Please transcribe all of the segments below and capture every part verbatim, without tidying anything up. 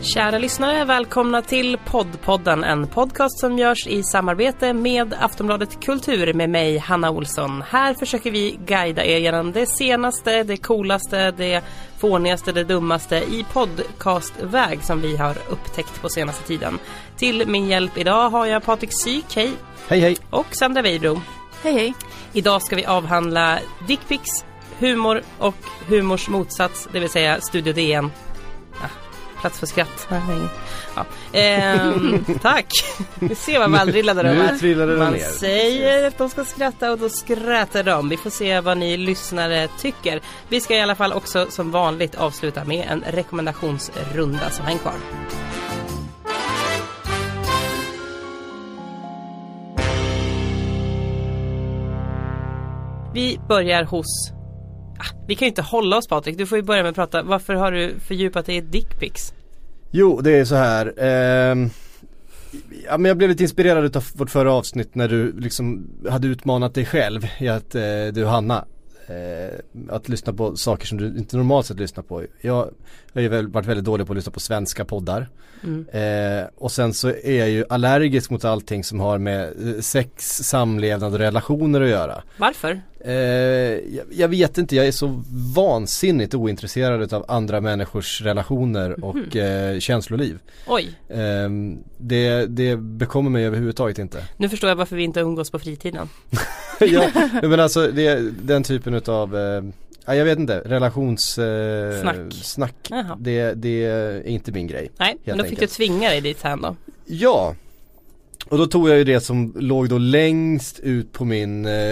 Kära lyssnare, välkomna till Poddpodden, en podcast som görs i samarbete med Aftonbladet Kultur med mig, Hanna Olsson. Här försöker vi guida er genom det senaste, det coolaste, det fånigaste, det dummaste i podcastväg som vi har upptäckt på senaste tiden. Till min hjälp idag har jag Patrik Syk, hej. Hej hej. Och Sandra Weibro. Hej hej. Idag ska vi avhandla dickpics, humor och humors motsats, det vill säga Studio D N. Plats för skratt. Ja. Ehm, tack. Vi ser vad man drillade nu över. trillade Man ner. säger att de ska skratta och då skrattar de. Vi får se vad ni lyssnare tycker. Vi ska i alla fall också som vanligt avsluta med en rekommendationsrunda, så häng kvar. Vi börjar hos... Vi kan ju inte hålla oss, Patrik. Du får ju börja med att prata. Varför har du fördjupat dig i dickpics? Jo, det är så här. Eh, ja, men jag blev lite inspirerad av vårt förra avsnitt när du liksom hade utmanat dig själv i att eh, du, Hanna, eh, att lyssna på saker som du inte normalt sett lyssnar på. Jag, jag har ju varit väldigt dålig på att lyssna på svenska poddar. Mm. Eh, och sen så är jag ju allergisk mot allting som har med sex, samlevnad och relationer att göra. Varför? Eh, jag, jag vet inte, jag är så vansinnigt ointresserad av andra människors relationer och mm. eh, känsloliv. Oj. Eh, det, det bekommer mig överhuvudtaget inte. Nu förstår jag varför vi inte umgås på fritiden. Ja, men alltså det, den typen utav eh, jag vet inte, relations eh, snack, snack det, det är inte min grej. Nej, men då fick enkelt. Du tvinga dig dit här då. Ja. Och då tog jag ju det som låg då längst ut på min eh,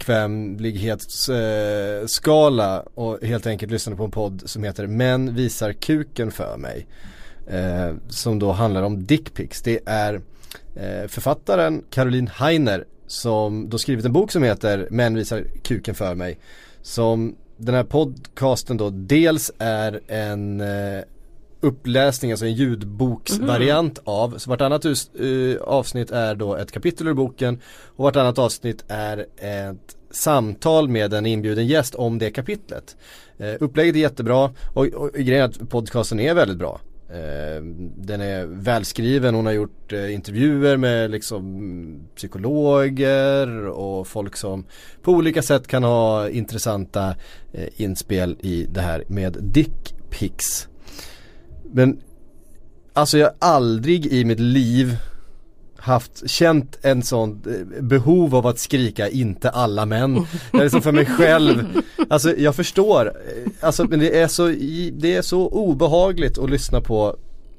obekvämlighetsskala eh, och helt enkelt lyssnade på en podd som heter Män visar kuken för mig. Eh, som då handlar om dickpics. Det är eh, författaren Caroline Heiner som då skrivit en bok som heter Män visar kuken för mig. Som den här podcasten då dels är en... Eh, uppläsning, alltså en ljudboksvariant mm. av. Så vartannat uh, avsnitt är då ett kapitel ur boken och vartannat avsnitt är ett samtal med en inbjuden gäst om det kapitlet. Uh, upplägget är jättebra och, och, och grejen är att podcasten är väldigt bra. Uh, den är välskriven, hon har gjort uh, intervjuer med liksom psykologer och folk som på olika sätt kan ha intressanta uh, inspel i det här med dickpics. Men alltså jag har aldrig i mitt liv haft, känt en sån behov av att skrika inte alla män. Det är liksom för mig själv. Alltså jag förstår. Alltså men det är så det är så obehagligt att lyssna på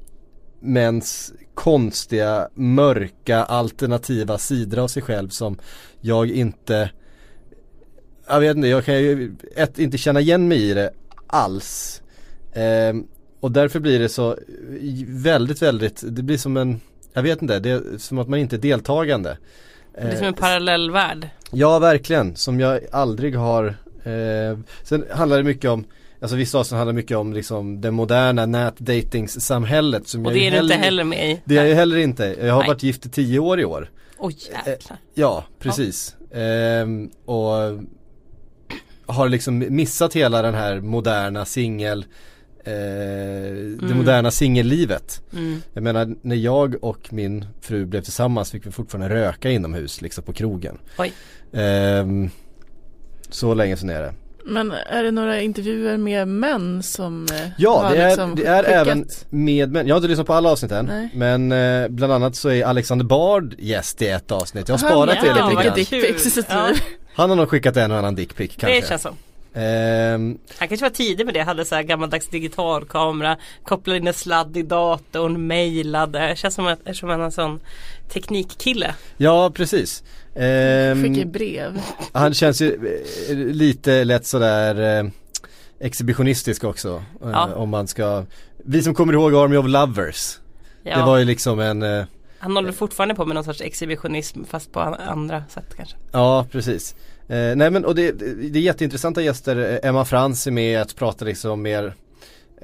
mäns konstiga, mörka, alternativa sidor av sig själv som jag inte jag vet inte, jag kan ju ett, inte känna igen mig i det alls. Ehm Och därför blir det så väldigt, väldigt, det blir som en, jag vet inte, det är som att man inte är deltagande. Det är som en parallell värld. Ja, verkligen, som jag aldrig har, eh, sen handlar det mycket om, alltså vissa avsnitt handlar mycket om liksom det moderna nätdatingssamhället. Som och jag det är du heller, inte heller med i. Det är jag heller inte, jag har Nej. varit gift i tio år i år. Oj, jäklar. Eh, ja, precis. Ja. Eh, och har liksom missat hela den här moderna singel Eh, mm. det moderna singellivet. Mm. Jag menar, när jag och min fru blev tillsammans fick vi fortfarande röka inomhus liksom på krogen. Oj. Eh, så länge sedan är det. Men är det några intervjuer med män som ja, har det är, liksom det är skickat? även med män. Jag har inte lyssnat på alla avsnitten. Nej. Men eh, bland annat så är Alexander Bard gäst i ett avsnitt. Jag har sparat det ja, lite dickpics. Ja. Han har nog skickat en och annan dickpic kanske. Det känns så. Um, Han kanske var tidig med det, hade så här gammaldags digitalkamera, kopplade in en sladd i datorn, mejlade. Det känns som, att, som en sån teknikkille. Ja, precis. Um, Skickar brev. Han känns ju lite lätt sådär eh, exhibitionistisk också. Ja. Eh, om man ska, vi som kommer ihåg Army of Lovers. Ja. Det var ju liksom en eh, han håller fortfarande på med någon sorts exhibitionism fast på andra sätt kanske. Ja, precis. Eh, nej men och det, det är jätteintressanta gäster. Emma Frans är med att prata liksom mer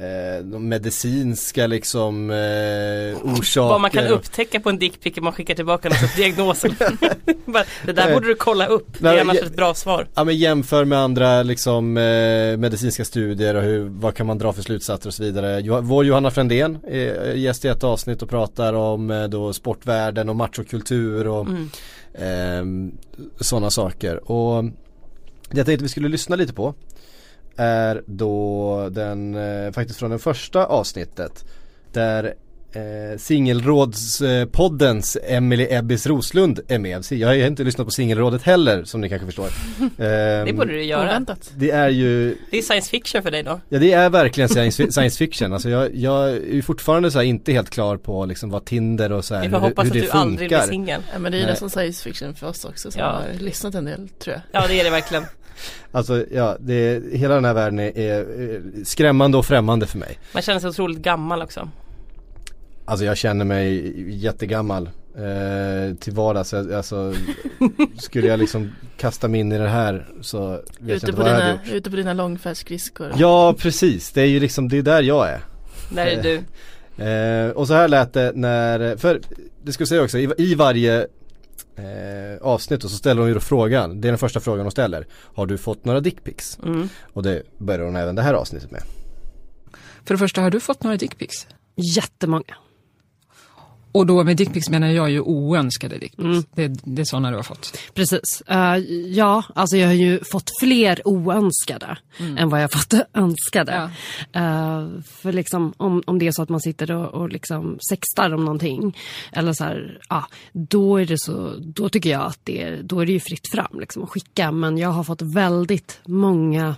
eh, de medicinska liksom eh, orsaker. Vad man kan upptäcka på en dickpic om man skickar tillbaka någon sorts diagnos. Det där borde du kolla upp. Det är annars ett bra svar. Ja, men jämför med andra liksom eh, medicinska studier och hur, vad kan man dra för slutsatser och så vidare. Jo, vår Johanna Frändén är gäst i ett avsnitt och pratar om eh, då sportvärlden och machokultur och mm. eh, sådana saker. Och jag tänkte vi skulle lyssna lite på är då den eh, faktiskt från det första avsnittet där eh, Singelrådspoddens Emily Ebbis Roslund är med. Jag har inte lyssnat på Singelrådet heller, som ni kanske förstår. eh, Det borde du göra. Det är ju det är science fiction för dig då. Ja, det är verkligen science, science fiction. Alltså jag, jag är ju fortfarande så här inte helt klar på liksom vad Tinder och så här, hur, hur det att du funkar. Aldrig blir singel. Ja, men det är ju nästan science fiction för oss också som ja. har lyssnat en del, tror jag. Ja, det är det verkligen. Alltså ja, det, hela den här världen är, är skrämmande och främmande för mig. Man känner sig otroligt gammal också. Alltså jag känner mig jättegammal eh, till vardags. Alltså, skulle jag liksom kasta mig in i det här så vet ute jag inte på vad jag dina, hade gjort. Ute på dina långfärdsskridskor. Ja, precis. Det är ju liksom, det är där jag är. Där är du. Eh, och så här lät det när, för det ska jag säga också, i, i varje Eh, avsnitt och så ställer hon ju då frågan. Det är den första frågan hon ställer. Har du fått några dickpics? Mm. Och det börjar hon även det här avsnittet med. För det första, har du fått några dickpics? Jättemånga. Och då med dickpics menar jag ju oönskade dickpics. Mm. Det, det är sådana du har fått. Precis. Uh, ja, alltså jag har ju fått fler oönskade mm. än vad jag fått önskade. Ja. Uh, för liksom om, om det är så att man sitter och, och liksom sextar om någonting eller så här, ja, då är det så, då tycker jag att det är, då är det ju fritt fram liksom att skicka. Men jag har fått väldigt många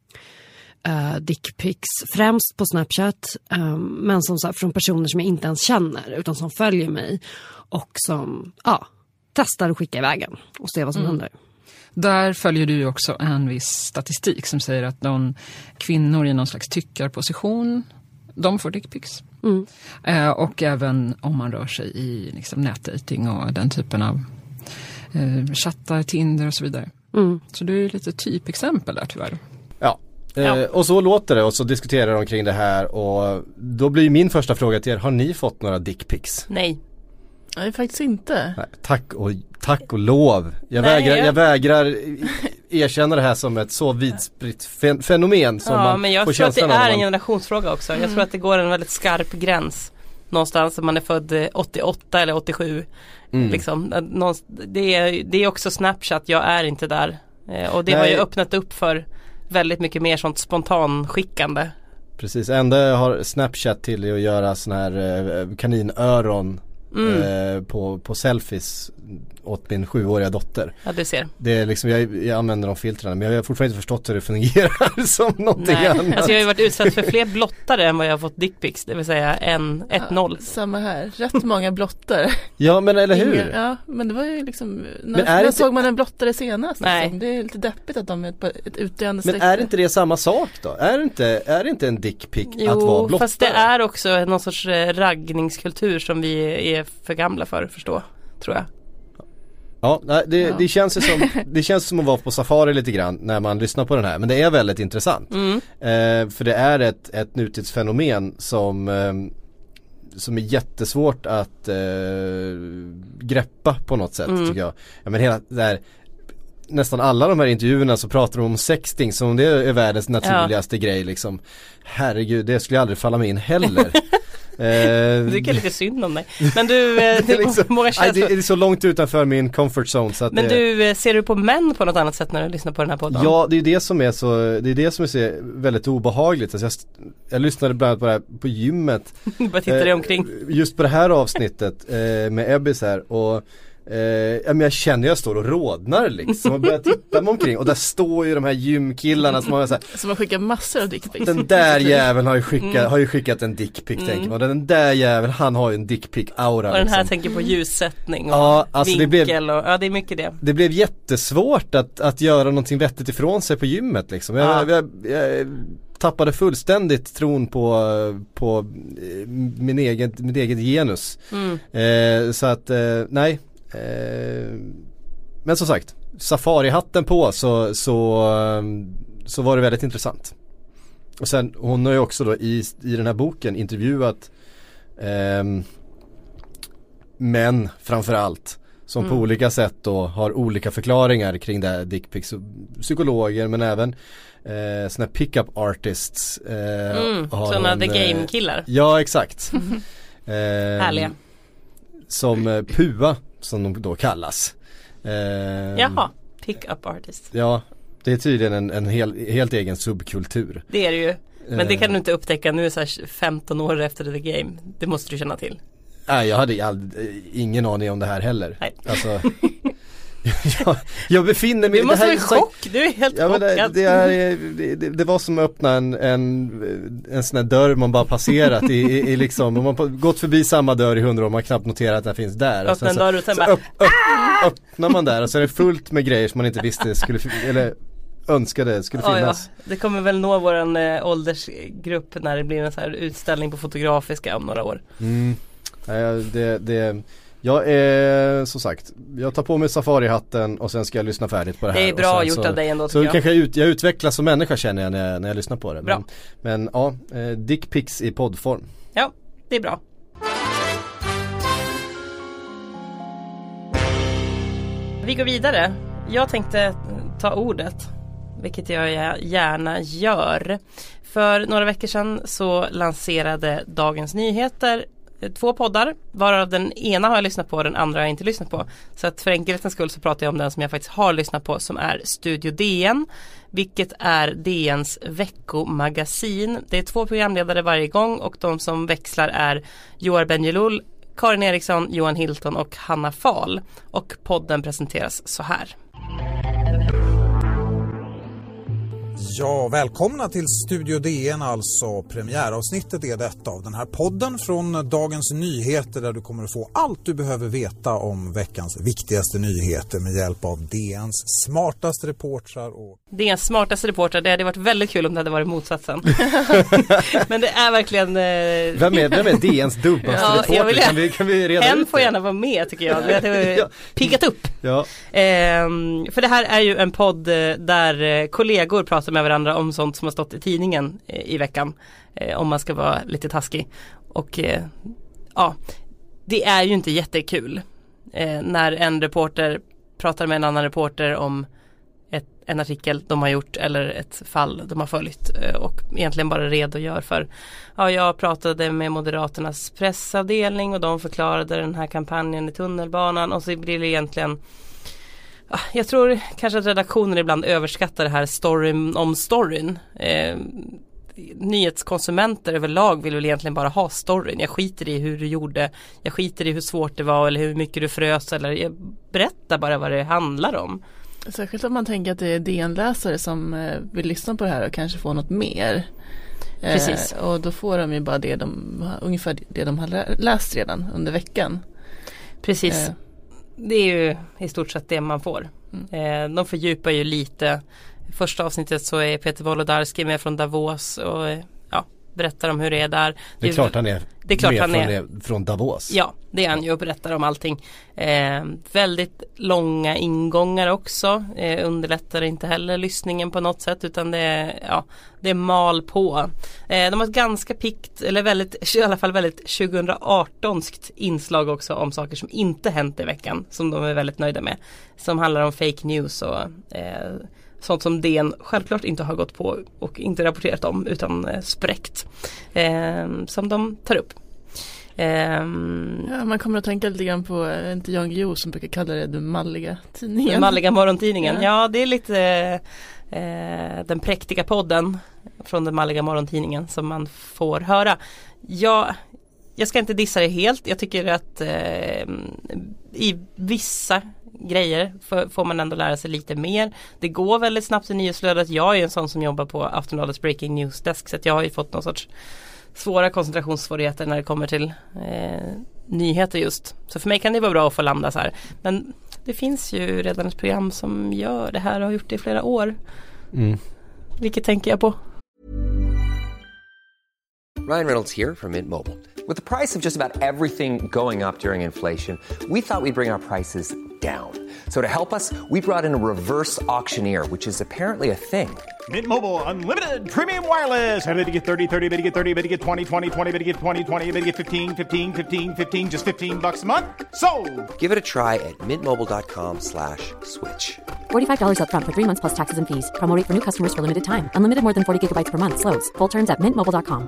Uh, dickpics, främst på Snapchat, um, men som så här, från personer som jag inte ens känner utan som följer mig och som ja, testar att skicka iväg en och se vad som mm. händer. Där följer du också en viss statistik som säger att de kvinnor i någon slags tyckarposition, de får dickpics. Mm. Uh, och även om man rör sig i liksom, nätdating och den typen av uh, chattar, Tinder och så vidare. Mm. Så du är lite typexempel där tyvärr. Ja. Ja. Eh, och så låter det och så diskuterar de kring det här och då blir min första fråga till er, har ni fått några dickpics? Nej. Nej, faktiskt inte. Nej, tack, och, tack och lov. Jag, Nej, vägrar, jag... jag vägrar erkänna det här som ett så vidspritt fen- fenomen som ja, man men jag får tror att det är man... en generationsfråga också. Mm. Jag tror att det går en väldigt skarp gräns. Någonstans om man är född åttioåtta eller åttiosju. Mm. Liksom. Det, är, det är också Snapchat, jag är inte där. Och det Nej. har ju öppnat upp för väldigt mycket mer sånt spontanskickande. Precis, enda har Snapchat till att göra sån här eh, kaninöron mm. eh, på, på selfies åt min sjuåriga dotter. Ja, du ser. Det är liksom, jag, jag använder de filtrarna men jag har fortfarande inte förstått hur det fungerar som någonting Nej. annat. Alltså jag har ju varit utsatt för fler blottare än vad jag har fått dickpics, det vill säga en, ett noll. Ja, samma här, rätt många blottare. Ja, men eller hur? Ingen, ja, men det var ju liksom, när, när inte... såg man en blottare senast? Nej. Liksom. Det är lite deppigt att de är ett, ett utdöende Men släkte. är inte det samma sak då? Är inte, är det inte en dickpic att vara blottare? Jo, fast det är också någon sorts raggningskultur som vi är för gamla för att förstå, tror jag. Ja, det, ja. Det, känns som, det känns som att vara på safari lite grann när man lyssnar på den här. Men det är väldigt intressant. Mm. Eh, för det är ett, ett nutidsfenomen som, eh, som är jättesvårt att eh, greppa på något sätt mm. tycker jag. Ja, men hela där, nästan alla de här intervjuerna så pratar de om sexting som det är världens naturligaste ja. grej liksom. Herregud, det skulle jag aldrig falla mig in heller. Du tycker lite synd om dig. Men du, det, det, är liksom, många nej, det är så långt utanför min comfort zone så att Men det... du, ser du på män på något annat sätt när du lyssnar på den här podden? Ja, det är det som är så Det är det som är så väldigt obehagligt alltså jag, jag lyssnade bland annat på det här på gymmet. Bara tittar dig omkring. Just på det här avsnittet eh, med Ebbis här och Eh, ja, men jag känner jag står och rådnar liksom och börjar titta mig omkring och där står ju de här gymkillarna som har, så här, som har skickat massor av dickpics. Den där jäveln har ju skickat, mm. har ju skickat en dickpic mm. tänker man. Den där jäveln, han har ju en dickpic-aura. Och den här liksom. tänker på ljussättning och ja, alltså vinkel det blev, och, ja det är mycket det. Det blev jättesvårt att, att göra någonting vettigt ifrån sig på gymmet liksom. Jag, ja. jag, jag, jag tappade fullständigt tron på, på min egen, min egen genus. Mm. Eh, så att, eh, nej. Men som sagt, safari-hatten på så, så, så var det väldigt intressant. och sen hon har ju också då i, i den här boken intervjuat eh, män framförallt som mm. på olika sätt då har olika förklaringar kring det här dickpics, psykologer men även eh, såna pick-up artists eh, mm, sådana the game-killar. Ja, exakt. eh, Härliga. Som eh, P U A som de då kallas. Eh, Jaha, pick-up artists. Ja, det är tydligen en, en hel, helt egen subkultur. Det är det ju. Men det kan du inte upptäcka nu så här femton år efter the game. Det måste du känna till. Nej, jag hade all, ingen aning om det här heller. Nej. Alltså, jag, jag befinner mig... Du måste vara i chock, du är helt ja, chockad. Det, det, är, det, det var som att öppna en, en, en sån här dörr man bara passerat i, i, i liksom, man har gått förbi samma dörr i hundra år, man knappt noterat att den finns där. Öppna en dörr och sen så bara... Upp, upp, öppnar man där och så är det fullt med grejer som man inte visste skulle, eller önskade skulle finnas. Ja, ja. Det kommer väl nå våran äh, åldersgrupp när det blir en så här utställning på Fotografiska om några år. Mm. Det, det, jag är som sagt, jag tar på mig safarihatten och sen ska jag lyssna färdigt på det här. Det är bra och gjort så, av dig ändå, så jag. kanske jag, ut, jag utvecklas som människa känner jag när, när jag lyssnar på det. Bra. Men, men ja, eh, dickpics i poddform. Ja, det är bra. Vi går vidare. Jag tänkte ta ordet, vilket jag gärna gör. För några veckor sedan så lanserade Dagens Nyheter två poddar, varav den ena har jag lyssnat på, den andra har jag inte lyssnat på. Så att för enkelhetens skull så pratar jag om den som jag faktiskt har lyssnat på, som är Studio D N, vilket är D N:s veckomagasin. Det är två programledare varje gång och de som växlar är Joar Bendjelloul, Karin Eriksson, Johan Hilton och Hanna Fahl. Och podden presenteras så här. Ja, välkomna till Studio D N, alltså premiäravsnittet är detta av den här podden från Dagens Nyheter, där du kommer att få allt du behöver veta om veckans viktigaste nyheter med hjälp av D N:s smartaste reportrar. Och... D N:s smartaste reportrar, det hade varit väldigt kul om det hade varit motsatsen. Men det är verkligen... Eh... Vem, är, vem är D N:s dummaste ja, reporter? Vill... Kan vi, kan vi reda en ut får det? gärna vara med tycker jag. Det har ja. piggat upp. Ja. Ehm, för det här är ju en podd där kollegor pratar med varandra om sånt som har stått i tidningen eh, i veckan, eh, om man ska vara lite taskig. Och eh, ja, det är ju inte jättekul eh, när en reporter pratar med en annan reporter om ett, en artikel de har gjort eller ett fall de har följt eh, och egentligen bara redogör för. Ja, jag pratade med Moderaternas pressavdelning och de förklarade den här kampanjen i tunnelbanan, och så blir det egentligen... Jag tror kanske att redaktionen ibland överskattar det här storyn om storyn. Eh, nyhetskonsumenter överlag vill väl egentligen bara ha storyn. Jag skiter i hur du gjorde, jag skiter i hur svårt det var eller hur mycket du frös, eller jag berättar bara vad det handlar om. Särskilt om man tänker att det är D N-läsare som eh, vill lyssna på det här och kanske få något mer. Precis. Eh, och då får de ju bara det de, ungefär det de har läst redan under veckan. Precis. Eh. Det är ju i stort sett det man får. Mm. Eh, de fördjupar ju lite. I första avsnittet så är Peter Wolodarski med från Davos och ja, berättar om hur det är där. Det är det, klart han är det är klart med han från, är. Det, från Davos. Ja, det är han ju och berättar om allting. Eh, väldigt långa ingångar också. Eh, underlättar inte heller lyssningen på något sätt, utan det är, ja, det är mal på. Eh, de har ett ganska pikt, eller väldigt, i alla fall väldigt tjugoartonskt inslag också om saker som inte hänt i veckan, som de är väldigt nöjda med. Som handlar om fake news och eh, sånt som D N självklart inte har gått på och inte rapporterat om, utan eh, spräckt. Eh, som de tar upp. Um, ja, man kommer att tänka lite grann på, inte Jan Guillou som brukar kalla det den malliga tidningen. Den malliga morgontidningen. Ja. Ja, det är lite eh, den präktiga podden från den malliga morgontidningen som man får höra. Ja, jag ska inte dissa det helt. Jag tycker att eh, i vissa grejer för, får man ändå lära sig lite mer. Det går väldigt snabbt i nyhetsflödet. Jag är en sån som jobbar på Aftonbladets Breaking News Desk, så att jag har ju fått någon sorts svåra koncentrationssvårigheter när det kommer till eh, nyheter just. Så för mig kan det vara bra att få landa så här. Men det finns ju redan ett program som gör det här och har gjort det i flera år. Mm. Vilket tänker jag på? Ryan Reynolds here from Mint Mobile. With the price of just about everything going up during inflation, we thought we'd bring our prices down. So to help us, we brought in a reverse auctioneer, which is apparently a thing. Mint Mobile Unlimited Premium Wireless. How to get thirty, thirty, how to get thirty, how to get twenty, twenty, twenty, how to get twenty, twenty, how to get fifteen, fifteen, fifteen, fifteen, just fifteen bucks a month? Sold! Give it a try at mintmobile.com slash switch. forty-five dollars up front for three months plus taxes and fees. Promo rate for new customers for limited time. Unlimited more than forty gigabytes per month. Slows full terms at mint mobile dot com.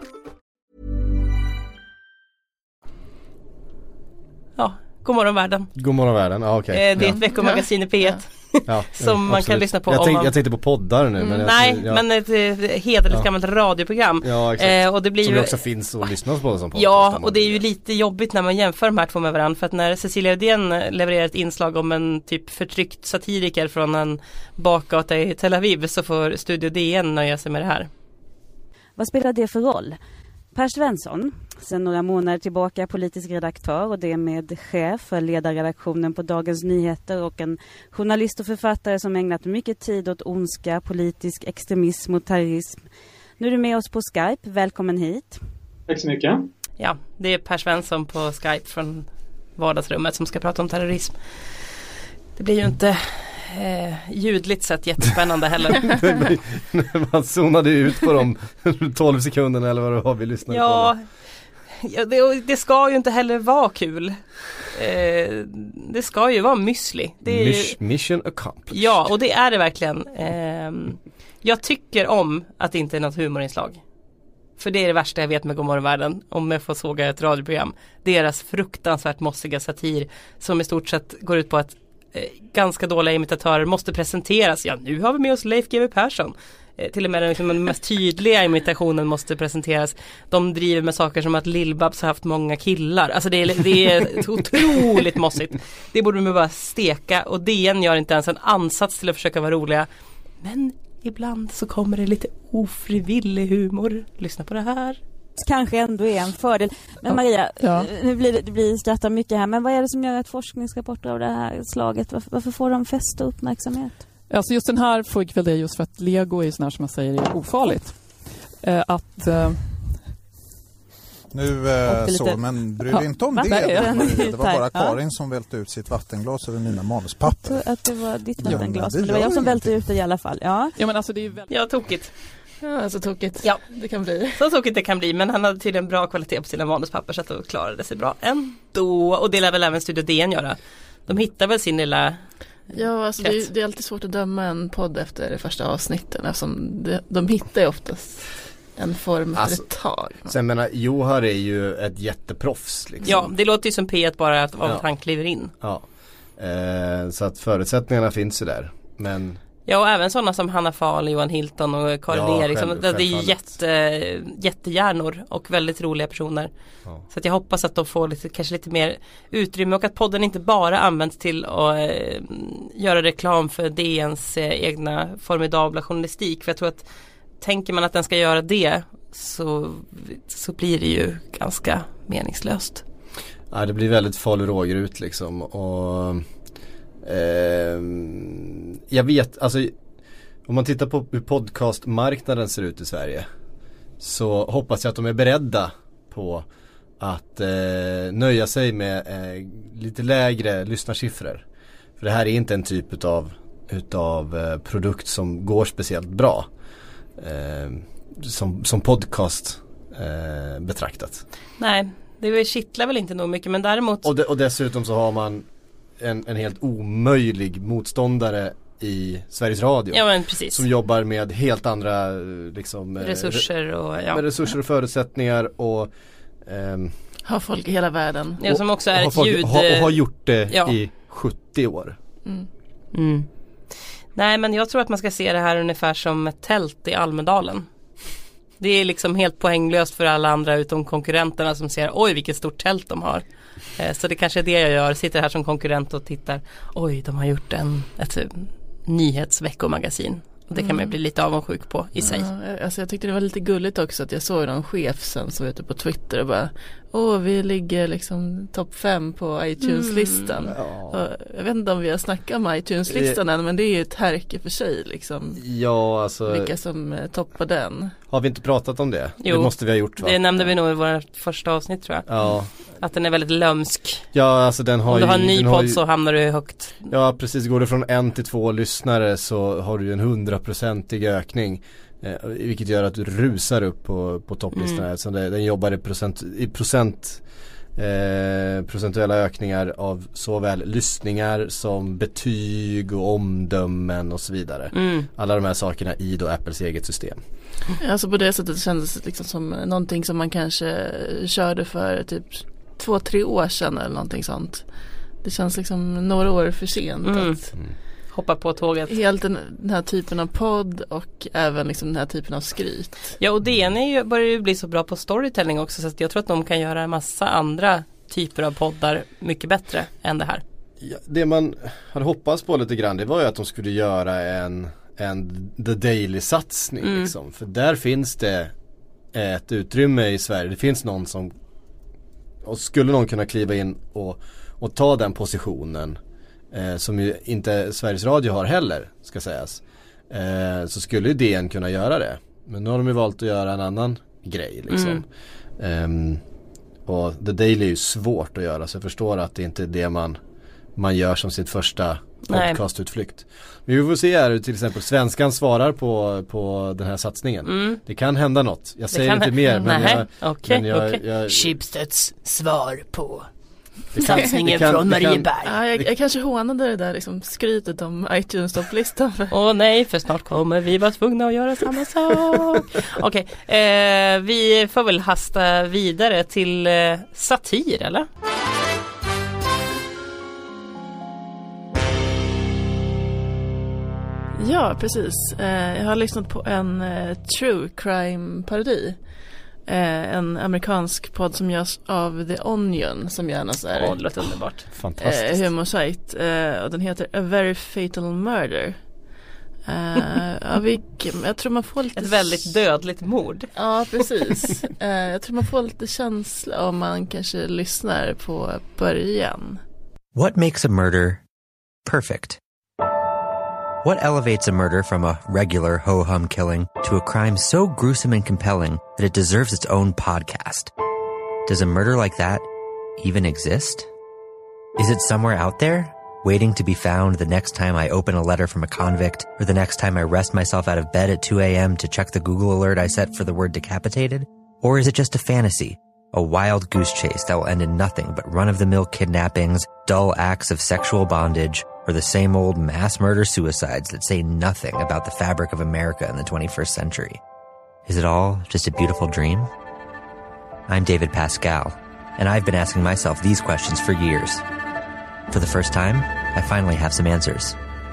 Ja, god morgon världen. God morgon världen, ja okej. Okay. Eh, det är ja. ett veckomagasin i P ett. Ja, som man absolut. kan lyssna på. Jag, om tänk, man... jag tänkte på poddar nu. Mm, men jag, nej, ja. men ett hederligt ja. gammalt radioprogram. Ja, exakt. Eh, och det blir som ju... också finns och lyssnas på som podcast. Ja, och det är ju lite jobbigt när man jämför de här två med varandra. För att när Cecilia Uddén levererar ett inslag om en typ förtryckt satiriker från en bakgata i Tel Aviv, så får Studio D N nöja sig med det här. Vad spelar det för roll? Per Svensson, sedan några månader tillbaka politisk redaktör och det med chef för ledarredaktionen på Dagens Nyheter och en journalist och författare som ägnat mycket tid åt ondska, politisk extremism och terrorism. Nu är du med oss på Skype. Välkommen hit. Tack så mycket. Ja, det är Per Svensson på Skype från vardagsrummet som ska prata om terrorism. Det blir ju inte eh, ljudligt sett jättespännande heller. Man zonade ut på de tolv sekunderna eller vad det var vi lyssnade ja, på. Ja, det, det ska ju inte heller vara kul. Eh, det ska ju vara müsli. Det är Mish, ju, mission accomplished. ja, och det är det verkligen. Eh, jag tycker om att det inte är något humorinslag. För det är det värsta jag vet med Godmorgonvärlden, om jag får såga ett radioprogram. Deras fruktansvärt mossiga satir som i stort sett går ut på att eh, ganska dåliga imitatörer måste presenteras. Ja, nu har vi med oss Leif G W Persson. Eh, till och med den, liksom, den mest tydliga imitationen måste presenteras. De driver med saker som att Lill-Babs har haft många killar. Alltså det är, det är otroligt mossigt. Det borde man bara steka. Och D N gör inte ens en ansats till att försöka vara roliga. Men ibland så kommer det lite ofrivillig humor. Lyssna på det här. Kanske ändå är en fördel. Men Maria, ja. nu blir det, det blir skrattar mycket här. Men vad är det som gör att forskningsrapporter av det här slaget, varför, varför får de fästa uppmärksamhet? Alltså just den här får väl det just för att Lego är sån här som man säger är ofarligt. Eh, att... Eh, Nu eh, så, lite... men bryr dig ja. inte om det. Nej, ja. Det var bara Karin ja. som välte ut sitt vattenglas över mina manuspapper. Jag tror att det var ditt vattenglas, ja, men det, men det var jag som välte ut det i alla fall. Ja, ja men alltså det är väldigt... Ja, tokigt. Ja, så tokigt. Ja, det kan bli. Så tokigt det kan bli, men han hade tydligen bra kvalitet på sina manuspapper så att det klarade sig bra ändå. Och det lär väl även Studio D N göra. De hittar väl sin lilla... Ja, alltså det är, det är alltid svårt att döma en podd efter det första avsnitten eftersom det, de hittar ju oftast en form för alltså, ett tag. Sen menar, Johar är ju ett jätteproffs. Liksom. Ja, det låter ju som P ett bara att, av ja. att han kliver in. Ja, eh, så att förutsättningarna finns ju där. Men... Ja, och även sådana som Hanna Fahl, Johan Hilton och Karin ja, Eriksson. Själv, det är ju jätte, jättehjärnor och väldigt roliga personer. Ja. Så att jag hoppas att de får lite, kanske lite mer utrymme och att podden inte bara används till att äh, göra reklam för D N:s äh, egna formidabla journalistik. För jag tror att tänker man att den ska göra det så, så blir det ju ganska meningslöst. Ja, det blir väldigt Falu ut liksom och... Eh, jag vet, alltså om man tittar på hur podcastmarknaden ser ut i Sverige så hoppas jag att de är beredda på att eh, nöja sig med eh, lite lägre lyssnarsiffror. För det här är inte en typ utav, utav eh, produkt som går speciellt bra eh, som, som podcast eh, betraktat. Nej, det kittlar väl inte nog mycket, men däremot... Och, de, och dessutom så har man En, en helt omöjlig motståndare i Sveriges Radio. Ja, men precis. Som jobbar med helt andra liksom, resurser och, ja. med resurser och förutsättningar och ehm, har folk i hela världen. Ja, som också är och ett folk, ljud. Ha, och har gjort det ja. i sjuttio år. Mm. Mm. Nej, men jag tror att man ska se det här ungefär som ett tält i Almedalen. Det är liksom helt poänglöst för alla andra utom konkurrenterna som ser oj vilket stort tält de har. Så det kanske är det jag gör. Sitter här som konkurrent och tittar. Oj, de har gjort en, ett nyhetsveckomagasin. Och det kan man bli lite avundsjuk på i sig. Ja, alltså jag tyckte det var lite gulligt också att jag såg någon chef sen som var ute på Twitter och bara åh, vi ligger liksom topp fem på iTunes-listan. Mm. Ja. Jag vet inte om vi har snackat om iTunes-listan än, men det är ju ett härke för sig liksom. Ja, alltså. Vilka som eh, toppar den. Har vi inte pratat om det? Jo, det måste vi ha gjort, va? Det nämnde vi nog i vårt första avsnitt, tror jag. Ja. Att den är väldigt lömsk. Ja, alltså den har Om du ju, har en ny podd ju, så hamnar du högt. Ja, precis. Går det från en till två lyssnare så har du en hundraprocentig ökning. Eh, vilket gör att du rusar upp på, på topplistorna. Mm. Så det, den jobbar i procent, i procent eh, procentuella ökningar av såväl lyssningar som betyg och omdömen och så vidare. Mm. Alla de här sakerna i då Apples eget system. Alltså på det sättet kändes det liksom som någonting som man kanske körde för typ två, tre år sedan eller någonting sånt. Det känns liksom några år för sent mm. att mm. hoppa på tåget. Helt den, den här typen av podd och även liksom den här typen av skryt. Ja, och D N är ju, börjar ju bli så bra på storytelling också, så att jag tror att de kan göra en massa andra typer av poddar mycket bättre än det här. Ja, det man hade hoppats på lite grann, det var ju att de skulle göra en, en The Daily-satsning mm. liksom. För där finns det ett utrymme i Sverige. Det finns någon som, och skulle någon kunna kliva in och, och ta den positionen eh, som ju inte Sveriges Radio har heller, ska sägas, eh, så skulle ju D N kunna göra det. Men nu har de ju valt att göra en annan grej liksom. Mm. Um, och The Daily är ju svårt att göra, så jag förstår att det inte är det man, man gör som sitt första podcastutflykt. Men vi får se här hur till exempel Svenskan svarar på, på den här satsningen. Mm. Det kan hända något. Jag säger inte mer. Men nej, jag, okay, men jag, okay. jag, Schibsteds svar på kan, satsningen kan, från Marieberg. Ja, jag, jag kanske hånade det där liksom, skrytet om iTunes-topplistan. Åh oh, nej, för snart kommer vi vara tvungna att göra samma sak. Okej, okay, eh, vi får väl hasta vidare till eh, satir, eller? Ja, precis. Eh, jag har lyssnat på en eh, true crime-parodi. Eh, en amerikansk podd som görs av The Onion, som gärna så här. Åh, det låter underbart. Fantastiskt. Eh, humorsajt. Eh, och den heter A Very Fatal Murder. Eh, ja, vilk, jag tror man får lite... Ett väldigt dödligt mord. Ja, precis. eh, jag tror man får lite känsla om man kanske lyssnar på början. What makes a murder perfect? What elevates a murder from a regular ho-hum killing to a crime so gruesome and compelling that it deserves its own podcast? Does a murder like that even exist? Is it somewhere out there, waiting to be found the next time I open a letter from a convict, or the next time I rest myself out of bed at two a.m. to check the Google alert I set for the word decapitated? Or is it just a fantasy, a wild goose chase that will end in nothing but run-of-the-mill kidnappings, dull acts of sexual bondage, or the same old mass murder suicides that say nothing about the fabric of America in the twenty-first century? Is it all just a beautiful dream? I'm David Pascal, and I've been asking myself these questions for years. For the first time, I finally have some answers.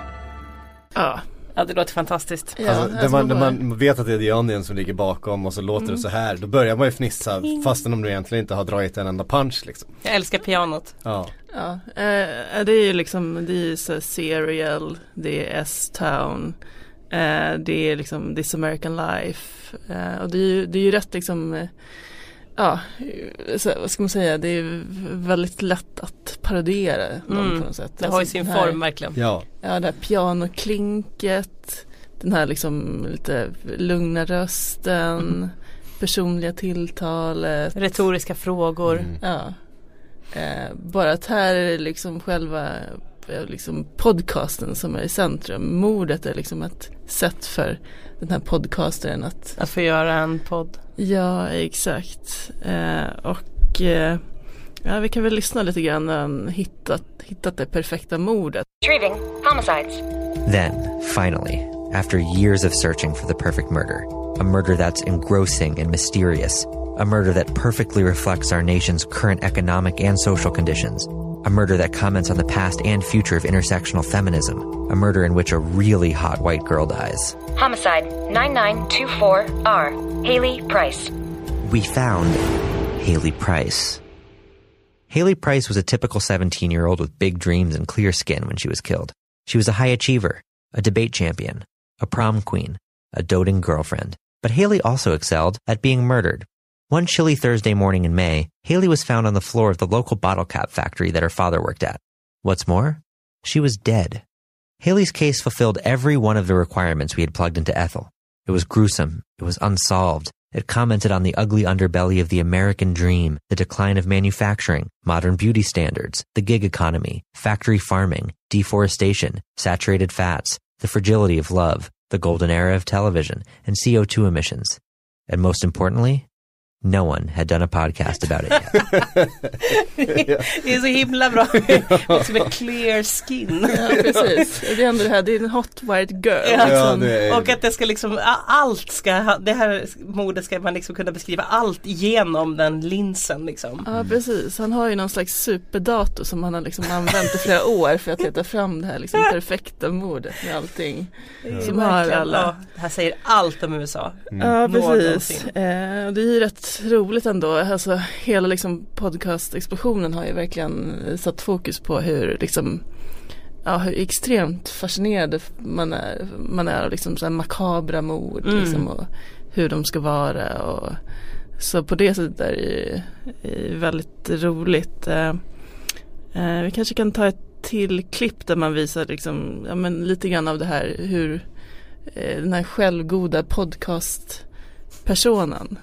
Ja, ja, det låter fantastiskt. Ja, alltså, när, man, när man vet att det är The Onion som ligger bakom och så låter mm. det så här, då börjar man ju fnissa fastän om du egentligen inte har dragit en enda punch liksom. Jag älskar pianot. Ja. Ja, eh, det är ju liksom, det är så Serial, det är S-Town, eh, det är liksom This American Life, eh, och det är ju, det är ju rätt liksom, eh, ja, så, vad ska man säga, det är väldigt lätt att parodiera dem mm. på något sätt. Det har ju sin här, form verkligen. Ja, ja, det här pianoklinket, den här liksom lite lugna rösten, mm. personliga tilltalet, retoriska frågor. Mm. Ja. Eh, bara att här är liksom själva liksom podcasten som är i centrum. Mordet är liksom ett sätt för den här podcasteren att att få göra en podd. Ja, exakt. Eh, och eh, ja, vi kan väl lyssna lite grann när han hittat, hittat det perfekta mordet. Retrieving homicides. Then, finally, after years of searching for the perfect murder, a murder that's engrossing and mysterious, a murder that perfectly reflects our nation's current economic and social conditions, a murder that comments on the past and future of intersectional feminism, a murder in which a really hot white girl dies. Homicide nine nine two four R. Haley Price. We found Haley Price. Haley Price was a typical seventeen-year-old with big dreams and clear skin when she was killed. She was a high achiever, a debate champion, a prom queen, a doting girlfriend. But Haley also excelled at being murdered. One chilly Thursday morning in May, Haley was found on the floor of the local bottle cap factory that her father worked at. What's more, she was dead. Haley's case fulfilled every one of the requirements we had plugged into Ethel. It was gruesome. It was unsolved. It commented on the ugly underbelly of the American dream, the decline of manufacturing, modern beauty standards, the gig economy, factory farming, deforestation, saturated fats, the fragility of love, the golden era of television, and C O two emissions. And most importantly, no one had done a podcast about it yet. Det är så himla bra. Som en clear skin. Ja, precis. Det är ändå det här, det är en hot white girl. Ja, liksom. är... Och att det ska liksom, allt ska, det här modet ska man liksom kunna beskriva allt genom den linsen liksom. Ja, precis. Han har ju någon slags superdator som han har liksom använt i flera år för att leta fram det här liksom perfekta modet med allting. Ja. Som har alla. Ja, det här säger allt om U S A. Mm. Ja, precis. Eh, det är ju rätt roligt ändå. Alltså, hela liksom podcast-explosionen har ju verkligen satt fokus på hur liksom, ja, hur extremt fascinerad man är, man är av liksom så här makabra mord mm. liksom, och hur de ska vara. Och, så på det sättet är det är väldigt roligt. Eh, eh, vi kanske kan ta ett till klipp där man visar liksom, ja, men lite grann av det här, hur eh, den här självgoda podcast-personen.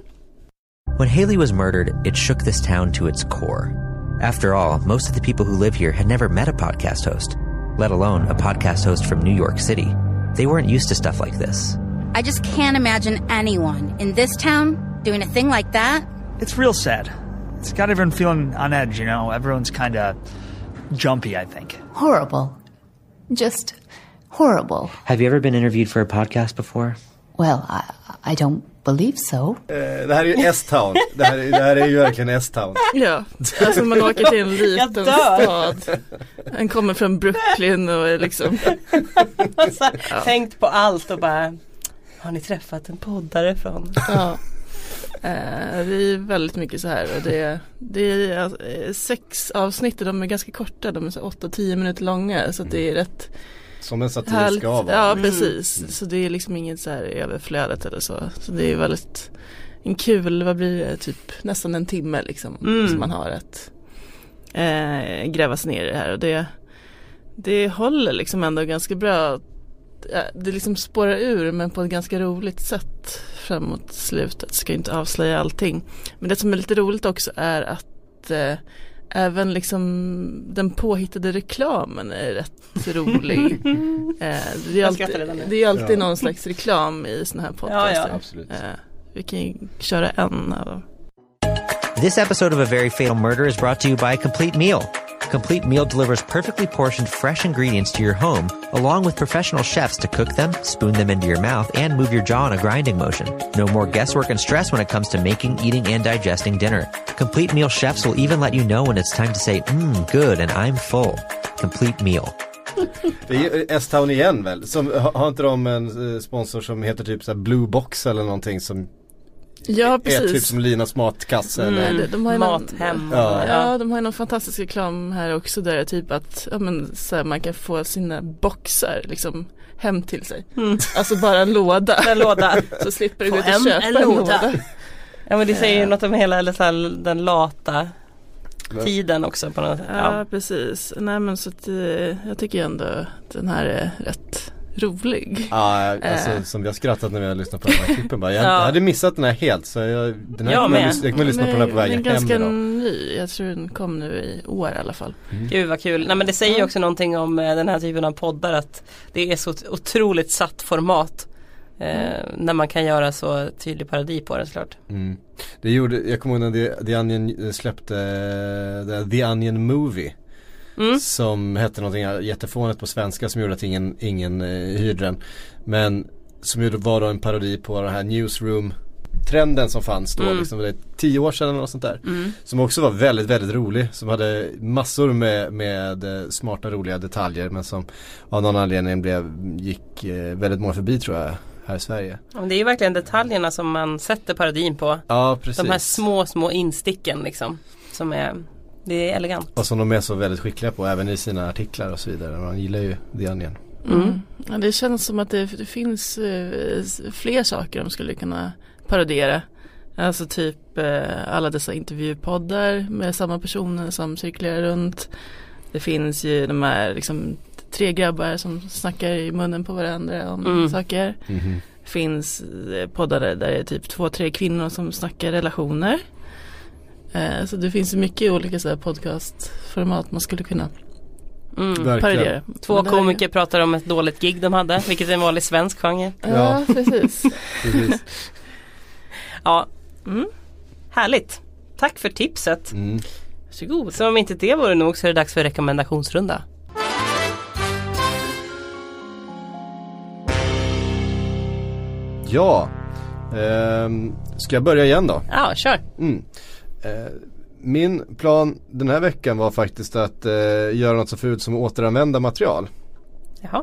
When Haley was murdered, it shook this town to its core. After all, most of the people who live here had never met a podcast host, let alone a podcast host from New York City. They weren't used to stuff like this. I just can't imagine anyone in this town doing a thing like that. It's real sad. It's got everyone feeling on edge, you know. Everyone's kind of jumpy, I think. Horrible. Just horrible. Have you ever been interviewed for a podcast before? Well, I, I don't believe so. Uh, det här är ju S-Town. Det här, det här är ju verkligen S-Town. Ja, alltså man åker till en liten stad. Han kommer från Brooklyn och är liksom... Alltså, ja. Tänkt på allt och bara... Har ni träffat en poddare från? Ja. Uh, det är väldigt mycket så här. Och det, det är alltså, sex avsnitt och de är ganska korta. De är så åtta till tio minuter långa. Så det är rätt... Som en satir ska vara. Ja, precis. Mm. Så det är liksom inget så här överflödet eller så. Så det är väldigt en kul, vad blir det, typ nästan en timme liksom. Mm. Som man har att eh, gräva sig ner i det här. Och det, det håller liksom ändå ganska bra. Det liksom spårar ur, men på ett ganska roligt sätt framåt slutet. Ska inte avslöja allting. Men det som är lite roligt också är att eh, även liksom den påhittade reklamen är rätt rolig. eh, det är alltid, det är alltid ja. någon slags reklam i såna här podcaster. Ja, ja. Absolut. Eh, vi kan ju köra en av dem. This episode of A Very Fatal Murder is brought to you by Complete Meal. Complete Meal delivers perfectly portioned fresh ingredients to your home, along with professional chefs to cook them, spoon them into your mouth, and move your jaw in a grinding motion. No more guesswork and stress when it comes to making, eating, and digesting dinner. Complete Meal chefs will even let you know when it's time to say, mmm, good, and I'm full. Complete Meal. Det är S-Town igen väl? Som, har inte de en sponsor som heter typ så här Blue Box eller någonting som... Ja, precis. Är typ som Linas matkasse mm, eller de, de har mathem. Ja. ja, de har någon fantastisk reklam här också där typ att ja, men, så här, man kan få sina boxar liksom hem till sig. Mm. Alltså bara en låda. En låda. Så slipper du gå ut och köpa en, en låda. låda. Ja, men det säger ju ja. något om hela eller så här, den lata tiden också på något sätt. Ja, ja, precis. Nej, men så att, jag tycker ändå att den här är rätt rolig. Ja, alltså äh. som vi har skrattat när vi har lyssnat på den här klippen bara. Jag ja. hade missat den här helt så jag, den här jag, kommer jag, jag kommer lyssna på den här på vägen hem. Den är ganska ny. Jag tror den kom nu i år i alla fall. Mm. Gud vad kul. Nej, men det säger ju ja. också någonting om den här typen av poddar att det är så otroligt satt format. Eh, mm. När man kan göra så tydlig parodi på det såklart. Mm. Det gjorde, jag kommer ihåg när The Onion släppte uh, The Onion Movie. Mm. Som hette någonting jättefånigt på svenska som gjorde att ingen, ingen eh, hyrde den. Men som ju var då en parodi på den här newsroom-trenden som fanns då. Mm. Liksom, det är tio år sedan eller något sånt där. Mm. Som också var väldigt, väldigt rolig. Som hade massor med, med eh, smarta, roliga detaljer. Men som av någon anledning blev, gick eh, väldigt många förbi tror jag här i Sverige. Ja, det är ju verkligen detaljerna som man sätter parodin på. Ja, precis. De här små, små insticken liksom. Som är... Det är elegant. Och som de är så väldigt skickliga på även i sina artiklar och så vidare. Man gillar ju The Onion. Mm. Ja, det känns som att det, det finns uh, fler saker de skulle kunna parodera. Alltså typ eh, alla dessa intervjupoddar med samma personer som cirkulerar runt. Det finns ju de här liksom tre grabbar som snackar i munnen på varandra om mm. saker. Mm-hmm. Det finns eh, poddar där det är typ två, tre kvinnor som snackar relationer. Eh, så det finns mycket olika så här podcastformat man skulle kunna mm. parodiera. Två komiker är... pratar om ett dåligt gig de hade, vilket är en vanlig svensk genre. Ja, ja precis. precis. Ja, mm. Härligt. Tack för tipset. Mm. Varsågod. Så om inte det vore nog så är det dags för rekommendationsrunda. Ja, ehm, ska jag börja igen då? Ja, kör. Mm. Eh, min plan den här veckan var faktiskt att eh, göra något så fult som att återanvända material. Jaha.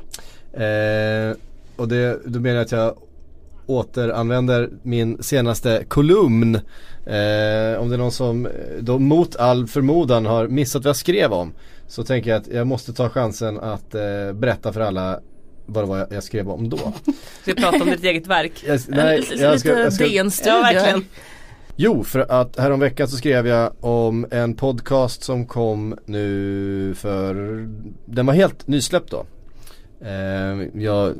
Eh, och det, då menar jag att jag återanvänder min senaste kolumn. Eh, om det är någon som då mot all förmodan har missat vad jag skrev om, så tänker jag att jag måste ta chansen att eh, berätta för alla vad det var jag skrev om då. Ska vi prata om ditt eget verk? Jag, nej, jag ska, jag ska, D N-studie. Ja, verkligen. Jo, för att häromveckan så skrev jag om en podcast som kom nu för... Den var helt nysläppt då. Eh, jag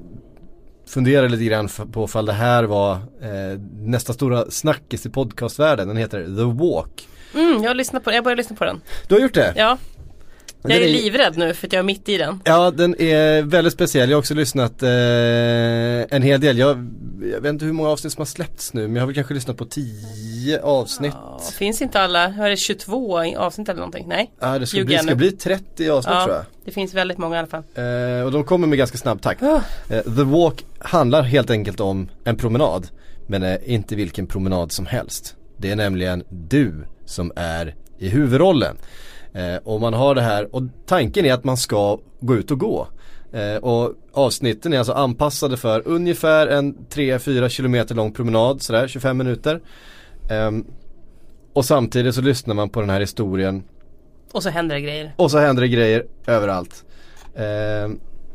funderar lite grann på ifall det här var eh, nästa stora snackis i podcastvärlden. Den heter The Walk. Mm, jag, lyssnar på, jag börjar lyssna på den. Du har gjort det? Ja. Jag är, är livrädd nu för att jag är mitt i den. Ja, den är väldigt speciell. Jag har också lyssnat eh, en hel del. Jag, jag vet inte hur många avsnitt som har släppts nu, men jag har väl kanske lyssnat på tio avsnitt. Ja, finns inte alla? Har det tjugotvå avsnitt eller någonting? Nej. Ja, det ska, bli, ska bli trettio avsnitt, ja, tror jag. Det finns väldigt många i alla fall. Eh, och de kommer med ganska snabb takt. Oh. Eh, The Walk handlar helt enkelt om en promenad, men eh, inte vilken promenad som helst. Det är nämligen du som är i huvudrollen. Eh, och man har det här, och tanken är att man ska gå ut och gå. Eh, och avsnitten är alltså anpassade för ungefär en tre fyra kilometer lång promenad, sådär tjugofem minuter. Eh, och samtidigt så lyssnar man på den här historien. Och så händer det grejer. Och så händer det grejer överallt. Eh,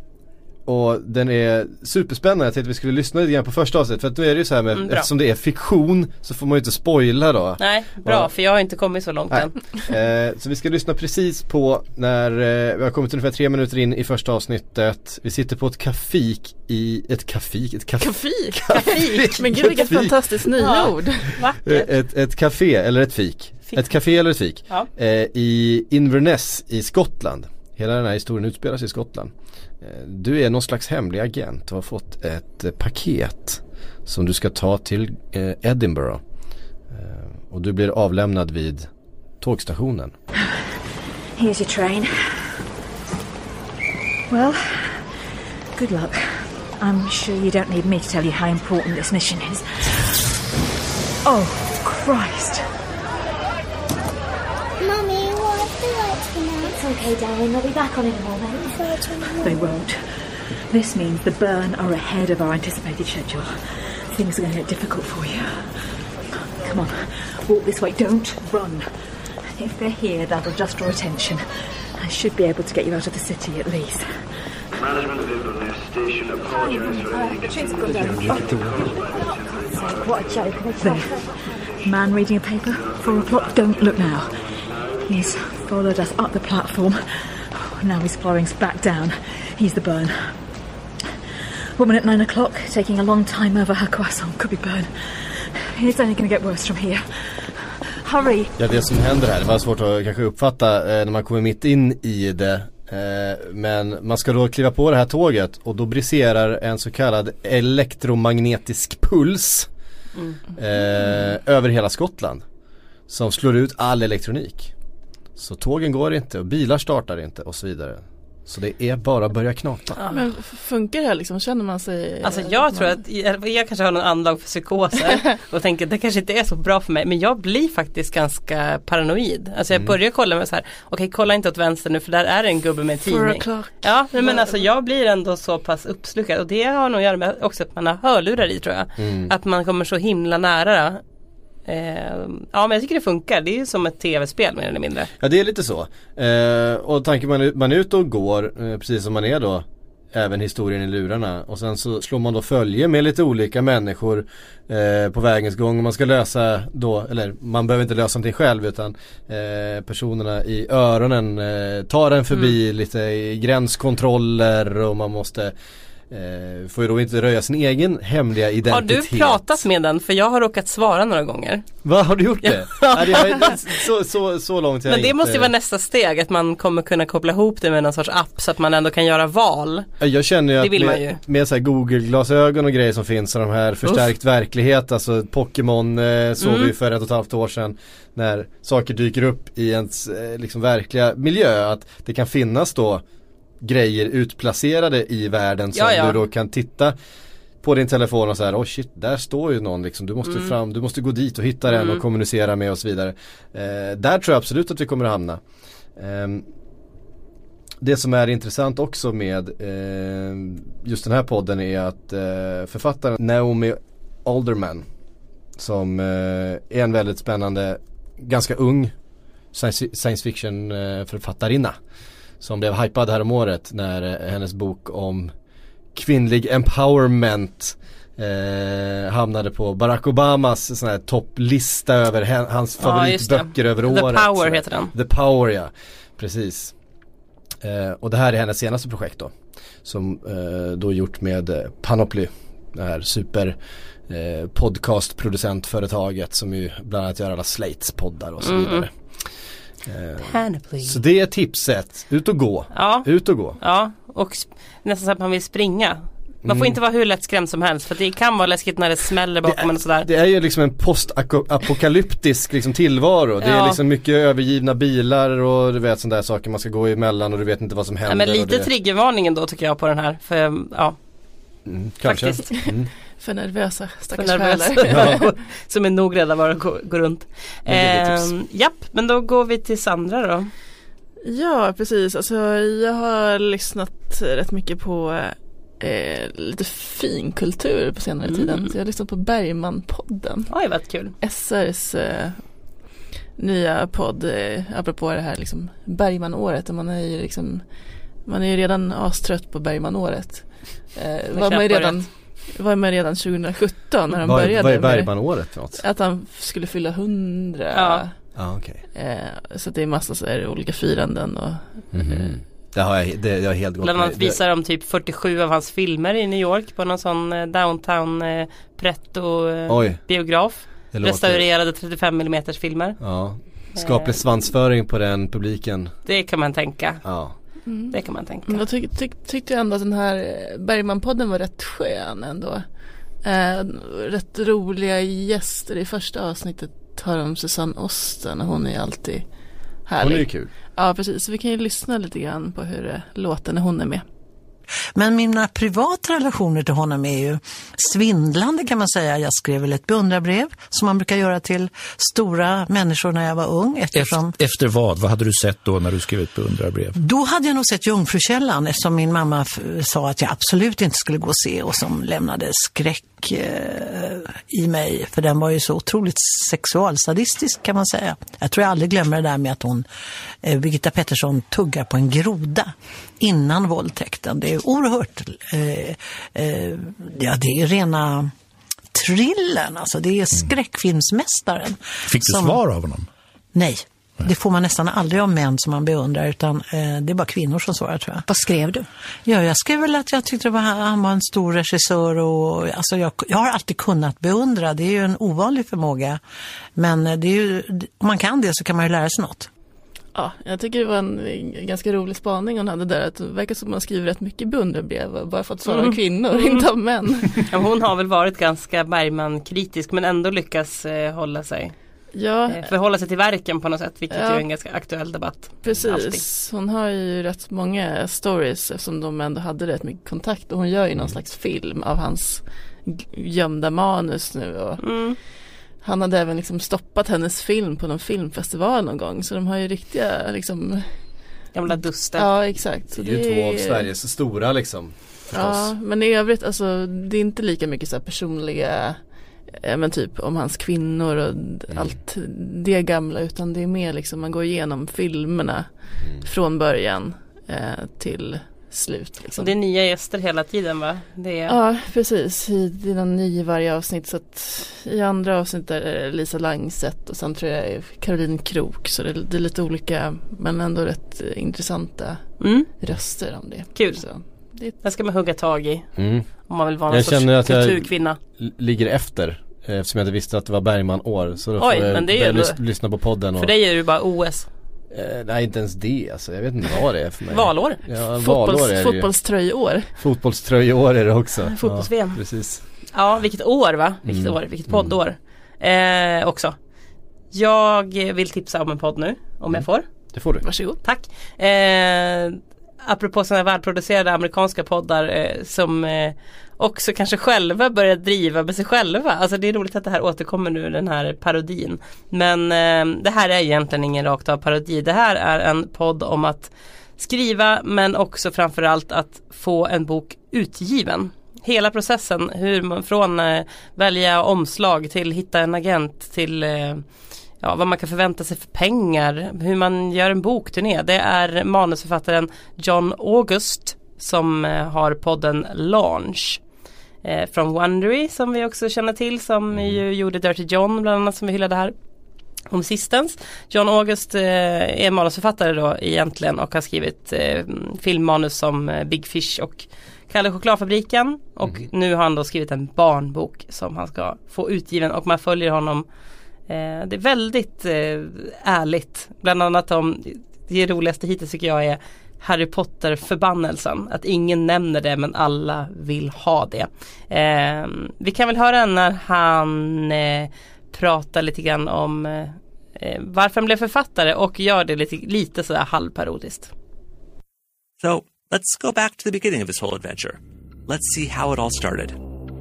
och den är superspännande. Jag tänkte att vi skulle lyssna lite grann på första avsnitt. För att nu är det ju så här med, mm, eftersom det är fiktion så får man ju inte spoila då. Nej, bra, och, för jag har inte kommit så långt än. Eh, så vi ska lyssna precis på när eh, vi har kommit ungefär tre minuter in i första avsnittet. Vi sitter på ett kafik i ett kafik, ett kaf- kafik, kafik. Men gud, vilket fantastiskt nyord. Ja, ett, ett café eller ett fik. fik. Ett café eller ett fik. Ja. Eh, i Inverness i Skottland. Hela den här historien utspelar sig i Skottland. Du är någon slags hemlig agent och har fått ett paket som du ska ta till eh, Edinburgh. Eh, och du blir avlämnad vid tågstationen. Here's your train. Well, good luck. I'm sure you don't need me to tell you how important this mission is. Oh, Christ. Mummy, why have the lights been out? It's okay, darling. They'll be back on in a moment. They won't. This means the burn are ahead of our anticipated schedule. Things are going to get difficult for you. Come on, walk this way. Don't run. If they're here, that'll just draw attention. I should be able to get you out of the city at least. Management of Inverness Station apologises for any inconvenience. What a joke. There. Man reading a paper. Four o'clock. Don't look now. He's followed us up the platform. Now he's following us back down. He's the burn. Woman at nine o'clock, taking a long time over her croissant, could be burn. It's only going to get worse from here. Hurry! Ja, det som händer här, det var svårt att kanske uppfatta eh, när man kommer mitt in i det. Eh, men man ska då kliva på det här tåget och då briserar en så kallad elektromagnetisk puls mm. eh, över hela Skottland som slår ut all elektronik. Så tågen går inte och bilar startar inte och så vidare. Så det är bara att börja knata. Ja, men funkar det här liksom? Känner man sig... Alltså jag tror att jag, jag kanske har någon anlag för psykoser och tänker att det kanske inte är så bra för mig. Men jag blir faktiskt ganska paranoid. Alltså jag börjar kolla med så här, okej, okay, kolla inte åt vänster nu för där är det en gubbe med en tidning. Ja, men alltså jag blir ändå så pass uppslukad och det har nog att göra med också att man har hörlurar i, tror jag. Mm. Att man kommer så himla nära. Eh, ja, men jag tycker det funkar. Det är ju som ett tv-spel mer eller mindre. Ja, det är lite så. Eh, och tanken man, man är ute och går, eh, precis som man är då även historien i lurarna. Och sen så slår man då följe med lite olika människor eh, på vägens gång. Och man ska lösa då, eller man behöver inte lösa någonting själv, utan eh, personerna i öronen eh, tar en förbi mm. lite i gränskontroller, och man måste Eh, får ju då inte röja sin egen hemliga identitet. Har du pratat med den? För jag har råkat svara några gånger. Vad har du gjort det? Ja, det har, så, så, så långt jag Men det inte... måste ju vara nästa steg, att man kommer kunna koppla ihop det med någon sorts app så att man ändå kan göra val. Jag känner ju det att vill med, man ju. med så här Google-glasögon och grejer som finns, och de här förstärkt Uff. verklighet, alltså Pokémon eh, såg mm. vi för ett och ett halvt år sedan, när saker dyker upp i ens eh, liksom verkliga miljö, att det kan finnas då grejer utplacerade i världen som ja, ja. du då kan titta på din telefon och så här, oh shit, där står ju någon liksom, du måste mm. fram, du måste gå dit och hitta den mm. och kommunicera med och så vidare. Eh, där tror jag absolut att vi kommer att hamna. Eh, det som är intressant också med eh, just den här podden är att eh, författaren Naomi Alderman, som eh, är en väldigt spännande, ganska ung science, science fiction eh, författarinna, som blev hypad här om året när eh, hennes bok om kvinnlig empowerment eh, hamnade på Barack Obamas sån här topplista över hen, hans favoritböcker ja, över året. The Power heter den. The Power, ja. Precis. Eh, och det här är hennes senaste projekt då, som eh, då gjort med eh, Panoply, det här super eh, podcastproducentföretaget som ju bland annat gör alla Slates poddar och så vidare. Mm. Panoply. Så det är tipset. Ut och gå. Ja. Ut och gå. Ja, och sp- nästan så att man vill springa. Man får Mm. inte vara hur lätt skrämd som helst, för det kan vara läskigt när det smäller bakom det är, och sådär. Det är ju liksom en postapokalyptisk liksom tillvaro. Det ja. är liksom mycket övergivna bilar och du vet sådana där saker man ska gå emellan och du vet inte vad som händer. Ja, men lite det... triggervarningen då tycker jag på den här. För ja, mm, kanske. Mm. För nervösa stackars För nervösa. ja. Som är nog rädda var att gå, gå runt. Eh, japp, men då går vi till Sandra då. Ja, precis. Alltså, jag har lyssnat rätt mycket på eh, lite finkultur på senare mm. tiden. Så jag har lyssnat på Bergman-podden. Oj, vad kul. S R:s eh, nya podd, eh, apropå det här liksom Bergman-året. Man är ju liksom, man är ju redan astrött på Bergman-året. Eh, var man ju redan... var med redan tjugohundrasjutton när de vad, började. Vad är Bergman-året för något? Att han skulle fylla hundra. Ja. Ah, okay. eh, så det är massa så här olika firanden. Och, mm-hmm. eh, det har jag, det, jag helt gått bland annat visar de typ fyrtiosju av hans filmer i New York på någon sån eh, downtown eh, pretto eh, biograf. Restaurerade trettiofem millimeter filmer. Ja. Skaplig svansföring på den publiken. Det kan man tänka. Ja. Mm. Det kan man tänka. Men jag tyck, tyck, tyckte ändå att den här Bergman-podden var rätt skön ändå. Eh, rätt roliga gäster. I första avsnittet tar de Susanne Osten och hon är alltid härlig. Hon är ju kul. Ja, precis. Så vi kan ju lyssna lite grann på hur det låter när hon är med. Men mina privata relationer till honom är ju svindlande kan man säga. Jag skrev väl ett beundrarbrev som man brukar göra till stora människor när jag var ung. Eftersom... Efter, efter vad? Vad hade du sett då när du skrev ett beundrarbrev? Då hade jag nog sett Jungfrukällan eftersom min mamma f- sa att jag absolut inte skulle gå och se och som lämnade skräck eh, i mig. För den var ju så otroligt sexualsadistisk kan man säga. Jag tror jag aldrig glömmer det där med att hon, eh, Birgitta Pettersson, tuggar på en groda innan våldtäkten. Det är oerhört eh, eh, ja, det är rena thrillern, alltså det är skräckfilmsmästaren. Fick du som... svar av honom? Nej, det får man nästan aldrig av män som man beundrar, utan eh, det är bara kvinnor som svarar, tror jag. Vad skrev du? Ja, jag skrev väl att jag tyckte det var, han var en stor regissör och alltså jag, jag har alltid kunnat beundra, det är ju en ovanlig förmåga, men det är ju, om man kan det så kan man ju lära sig något. Ja, jag tycker det var en ganska rolig spaning hon hade där. Att det verkar som man skriver rätt mycket beundrarbrev bara för att svara mm. kvinnor, mm. inte av män. Ja, hon har väl varit ganska Bergman-kritisk men ändå lyckas eh, hålla sig. Ja. Eh, förhålla sig till verken på något sätt, vilket ja. är en ganska aktuell debatt. Precis, alltid. Hon har ju rätt många stories eftersom de ändå hade rätt mycket kontakt. Och hon gör ju någon slags film av hans gömda manus nu och... Mm. Han hade även liksom stoppat hennes film på någon filmfestival någon gång. Så de har ju riktiga liksom... gamla duster. Ja, exakt. Så det är ju det... två av Sveriges stora liksom. Förstås. Ja, men i övrigt alltså, det är inte lika mycket så här personliga, men typ om hans kvinnor och mm. allt det gamla, utan det är mer liksom man går igenom filmerna mm. från början eh, till slut. Liksom. Och det är nya gäster hela tiden, va? Det är... Ja, precis. I, det är någon ny i varje avsnitt. Så att i andra avsnitt är det Lisa Langset och sen tror jag är Caroline Krook. Så det, det är lite olika, men ändå rätt intressanta mm. röster om det. Kul. Så det, det ska man hugga tag i mm. om man vill vara någon sorts att kulturkvinna. Jag ligger efter eftersom jag inte visste att det var Bergman-år. Så då Oj, får jag men det är lys- lyssna på podden. Och... För dig är det ju bara O S. Eh, nej, inte ens det alltså. Jag vet inte vad det är för mig. Valår. Ja, Fotbolls, valår är det ju. Fotbollströjår. Fotbollströjår är det också. Fotbolls-V M. Ja, precis. Ja, vilket år, va? Vilket mm. år, vilket poddår. Eh, också. Jag vill tipsa om en podd nu, om mm. jag får. Det får du. Varsågod. Tack. Eh, apropå sådana välproducerade amerikanska poddar eh, som eh, också kanske själva börjar driva med sig själva. Alltså det är roligt att det här återkommer nu, den här parodin. Men eh, det här är egentligen ingen rakt av parodi. Det här är en podd om att skriva, men också framförallt att få en bok utgiven. Hela processen, hur man från eh, välja omslag till hitta en agent till eh, ja, vad man kan förvänta sig för pengar, hur man gör en bokturné. Det är manusförfattaren John August som eh, har podden Launch eh, från Wondery som vi också känner till, som mm. ju gjorde Dirty John bland annat, som vi hyllade här om sistens. John August eh, är manusförfattare då egentligen och har skrivit eh, filmmanus som eh, Big Fish och Kalle Chokladfabriken, och mm. nu har han då skrivit en barnbok som han ska få utgiven, och man följer honom. Eh, det är väldigt eh, ärligt. Bland annat om det roligaste hittills tycker jag är Harry Potter-förbannelsen. Att ingen nämner det, men alla vill ha det. Eh, vi kan väl höra när han eh, pratar lite grann om eh, varför han blev författare, och gör det lite, lite sådär halvparodiskt. So, let's go back to the beginning of this whole adventure. Let's see how it all started.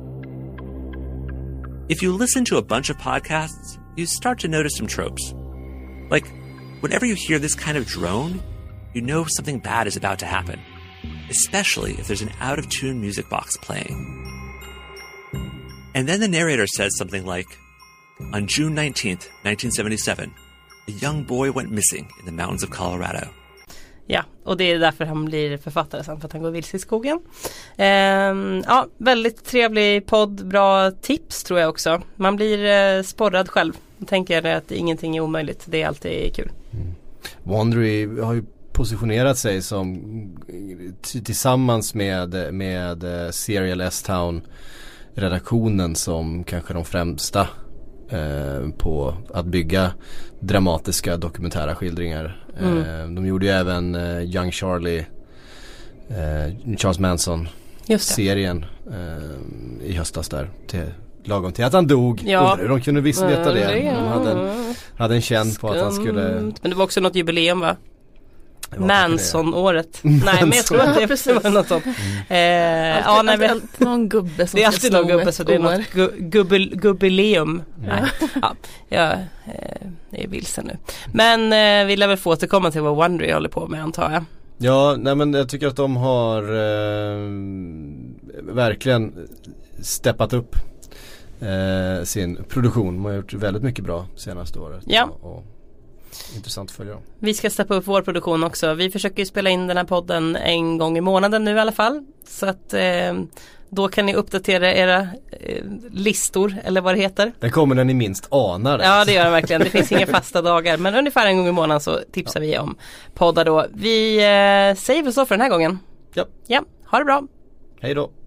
If you listen to a bunch of podcasts, you start to notice some tropes. Like, whenever you hear this kind of drone, you know something bad is about to happen. Especially if there's an out-of-tune music box playing. And then the narrator says something like, on June nineteenth, nineteen seventy-seven, a young boy went missing in the mountains of Colorado. Ja, och det är därför han blir författare sen, för att han går vilse i skogen. Ehm, ja, väldigt trevlig podd, bra tips tror jag också. Man blir eh, sporrad själv och tänker att ingenting är omöjligt. Det är alltid kul. Mm. Wondery har ju positionerat sig som t- tillsammans med, med Serial S-Town redaktionen som kanske de främsta eh, på att bygga dramatiska dokumentära skildringar. Mm. Eh, de gjorde ju även eh, Young Charlie, eh, Charles Manson-serien eh, i höstas där, till, lagom till att han dog. Ja. Undrar hur de kunde visst veta det. De hade en, hade en känn på att han skulle... Men det var också något jubileum, va? Manson-året. Nej, men jag tror att det var något sånt. Mm. Eh, alltid, ja, nej, alltid, alltid någon gubbe som det är alltid någon gubbe, så det är något gu- gubbel, gubbileum. Mm. Ja, jag eh, är vilsen nu. Men eh, vi lär väl få återkomma till vad Wondery håller på med, antar jag. Ja, nej, men jag tycker att de har eh, verkligen steppat upp eh, sin produktion. De har gjort väldigt mycket bra senaste året. Ja. Och, och intressant att följa dem. Vi ska steppa upp vår produktion också. Vi försöker ju spela in den här podden en gång i månaden nu i alla fall. Så att eh, då kan ni uppdatera era eh, listor, eller vad det heter. Den kommer när ni minst anar. Ja, det gör den verkligen. Det finns inga fasta dagar, men ungefär en gång i månaden så tipsar ja. vi om poddar då. Vi eh, säger väl så för den här gången. Ja. Ja, ha det bra. Hej då.